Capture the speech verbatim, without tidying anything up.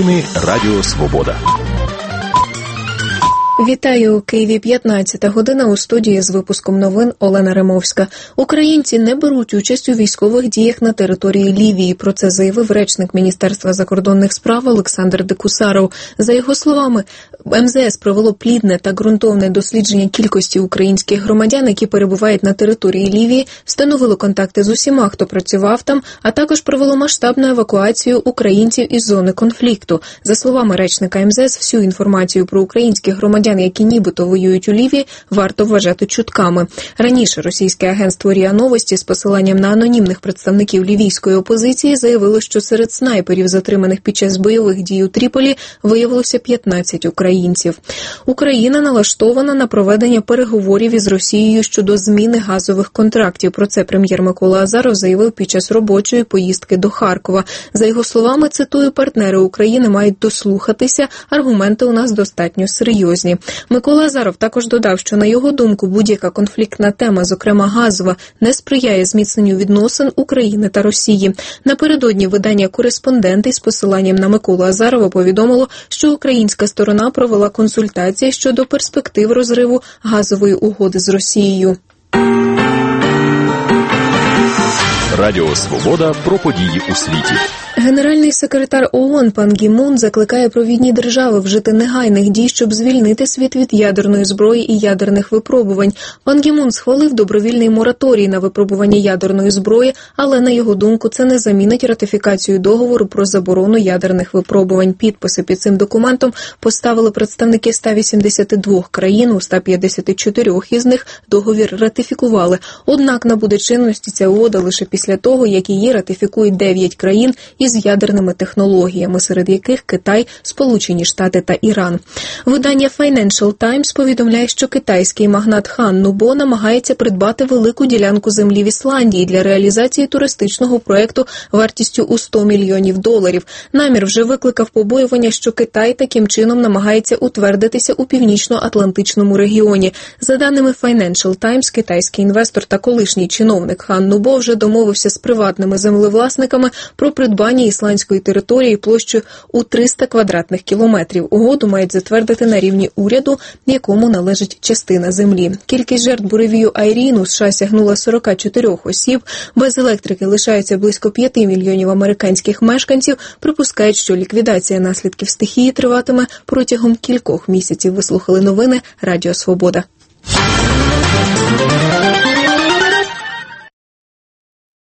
Новини Радіо Свобода. Вітаю, у Києві п'ятнадцята година, у студії з випуском новин Олена Римовська. Українці не беруть участь у військових діях на території Лівії. Про це заявив речник Міністерства закордонних справ Олександр Декусаров. За його словами, ем зе ес провело плідне та ґрунтовне дослідження кількості українських громадян, які перебувають на території Лівії, встановило контакти з усіма, хто працював там, а також провело масштабну евакуацію українців із зони конфлікту. За словами речника ем зе ес, всю інформацію про українських громадян, які нібито воюють у Лівії, варто вважати чутками. Раніше російське агентство РІА Новості з посиланням на анонімних представників лівійської опозиції заявило, що серед снайперів, затриманих під час бойових дій у Тріполі, виявилося п'ятнадцять українців. Україна налаштована на проведення переговорів із Росією щодо зміни газових контрактів. Про це прем'єр Микола Азаров заявив під час робочої поїздки до Харкова. За його словами, цитую, партнери України мають дослухатися, аргументи у нас достатньо серйозні. Микола Азаров також додав, що, на його думку, будь-яка конфліктна тема, зокрема газова, не сприяє зміцненню відносин України та Росії. Напередодні видання «Кореспондент» із посиланням на Миколу Азарова повідомило, що українська сторона провела консультації щодо перспектив розриву газової угоди з Росією. Радіо Свобода про події у світі. Генеральний секретар ООН Пан Гі Мун закликає провідні держави вжити негайних дій, щоб звільнити світ від ядерної зброї і ядерних випробувань. Пан Гі Мун схвалив добровільний мораторій на випробування ядерної зброї, але, на його думку, це не замінить ратифікацію договору про заборону ядерних випробувань. Підписи під цим документом поставили представники ста вісімдесяти двох країн, у ста п'ятдесяти чотирьох із них договір ратифікували. Однак набуде чинності ця угода лише після того, як її ратифікують дев'ять країн із ядерними технологіями, серед яких Китай, Сполучені Штати та Іран. Видання Financial Times повідомляє, що китайський магнат Хан Нубо намагається придбати велику ділянку землі в Ісландії для реалізації туристичного проєкту вартістю у сто мільйонів доларів. Намір вже викликав побоювання, що Китай таким чином намагається утвердитися у північно-атлантичному регіоні. За даними Financial Times, китайський інвестор та колишній чиновник Хан Нубо вже домовився з приватними землевласниками про придбання ісландської території площею у триста квадратних кілометрів. Угоду мають затвердити на рівні уряду, якому належить частина землі. Кількість жертв буревію Айрін у США сягнула сорока чотирьох осіб. Без електрики лишаються близько п'яти мільйонів американських мешканців. Припускають, що ліквідація наслідків стихії триватиме протягом кількох місяців. Ви слухали новини Радіо Свобода.